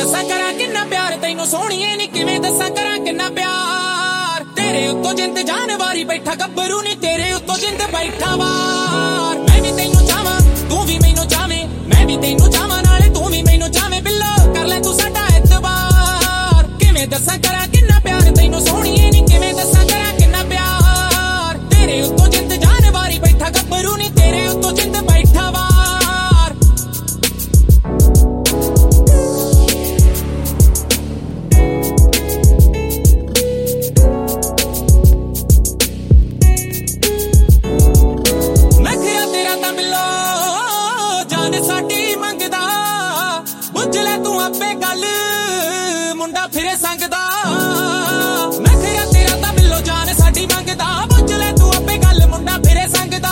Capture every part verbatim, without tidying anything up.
दसा करा किन्ना प्यार तैनू सोहणीए नी किवें दसा करा किन्ना प्यार तेरे उत्तों जिंद जान वारी बैठा गब्बरू नी तेरे उत्तों जिंद बैठा वार मैं भी तैनू चाहां तू भी मैनू चाहवें मैं भी तैनू चाहां नाले तू भी मैनू चाहवें बिल्लो कर ले तू साडा इतबार किवें दसा करा किन्ना प्यार तैनू सोहणीए नी किवें दसा करा किन्ना प्यार तेरे उत्तों जिंद जान वारी बैठा गब्बरू नी तेरे उत्तों जिंद बैठा वार फिरे संगदा मैं खिया तेरा तां बिल्लो जान साडी मंगदा बुझ ले तू आपे गल मुंडा फिरे संगदा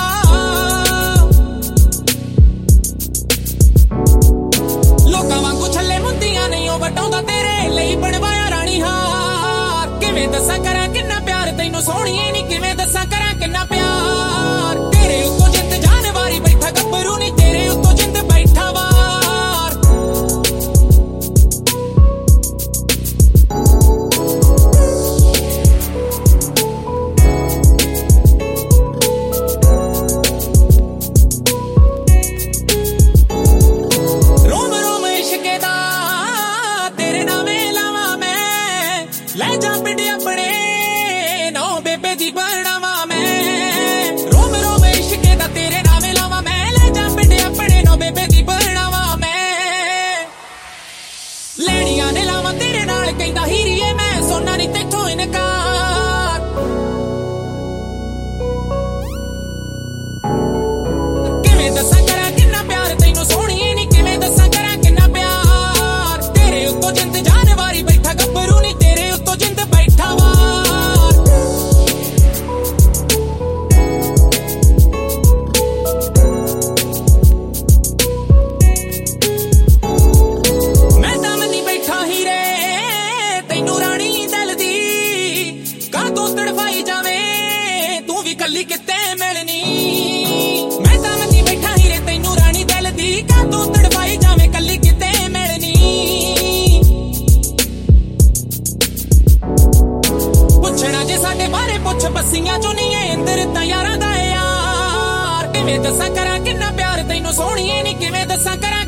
लोकां वांगू छल्ले मुंदियां नहीं ओ वटाउंदा तेरे लई बनवाया रानी हार किवें दसां करा किन्ना प्यार तैनू सोहणीए नी किवें दसां करा किन्ना प्यार तेरे उत्तों जिंद जान वारी बैठा गब्बरू नी तेरे उत्तों जिंद बैठा वार ले जा पिंड अपने नौ बेबे दी बरणावा मैं रोम रोम इश्के दा तेरे नामे लावा मैं ले जा पिंड अपने नौ बेबे दी बरणावा मैं लेड़ियां ने लावा तेरे नाल कहंदा हीरीए मैं सोना नी तेथों इनकार किवें दसां करा किन्ना प्यार तैनू सोहणीए नी किवें दसां करा किन्ना प्यार तेरे उत्तों जिंद जान वारी बैठा गब्बरू नी तेरे उत्तों जिंद बैठा वार मैं तां मनी बैठा हीरे तैनू रानी दिल दी का तू तड़फाई जावे तू भी कल्ली किते मिलनी मैं तां मनी बैठा हीरे तैनू रानी दिल दी का तू तड़फाई जावे कल्ली किते मिलनी पुछना जे साडे बारे पुछ बसियां चो नहीं है इंदर तां यारां दा यार किवें दसां करा किन्ना प्यार तैनू सोहणीए नी किवें दसां करा